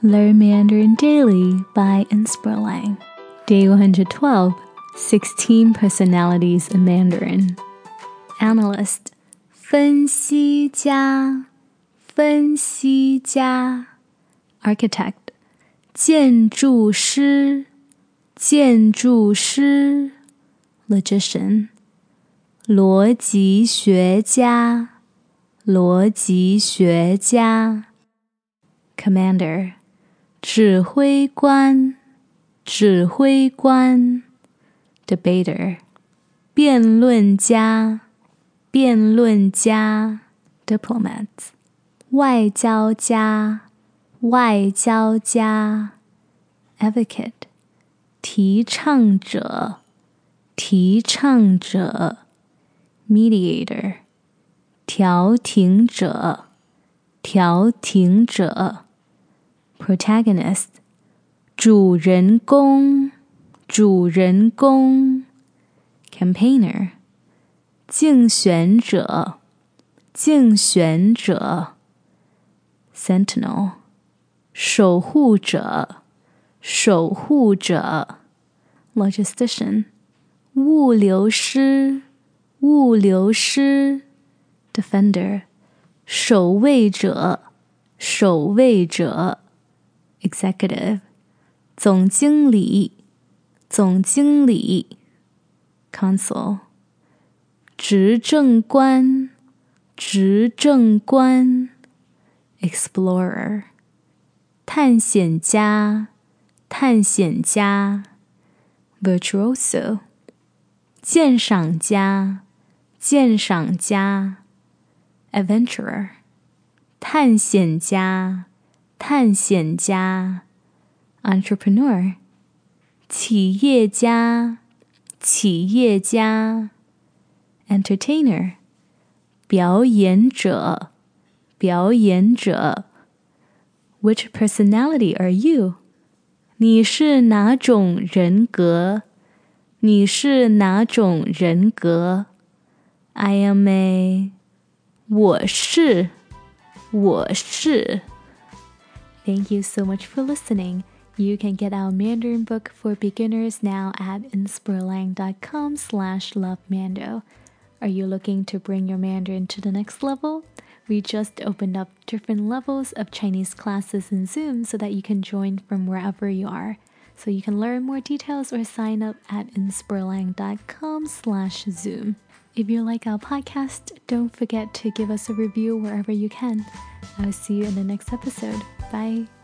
Learn Mandarin Daily by Inspirlang. Day 112, 16 Personalities in Mandarin. Analyst, 分析家 Architect, 建筑师 Logician, 逻辑学家 Commander, 指挥官 Debater, 辩论家 Diplomats, 外交家 Advocate, 提倡者 Mediator, 调停者 Protagonist, 主人公 Campaigner, 竞选者 Sentinel, 守护者 Logistician, 物流师 Defender, 守卫者 Executive, 总经理 Consul, 执政官 Explorer, 探险家 Virtuoso, 鉴赏家 Adventurer, 探险家 Entrepreneur, 企业家 Entertainer, 表演者 Which personality are you? 你是哪种人格 I am a 我是 Thank you so much for listening. You can get our Mandarin book for beginners now at inspirlang.com/lovemando. Are you looking to bring your Mandarin to the next level? We just opened up different levels of Chinese classes in Zoom so that you can join from wherever you are. So you can learn more details or sign up at inspirlang.com/Zoom. If you like our podcast, don't forget to give us a review wherever you can. I'll see you in the next episode. Bye.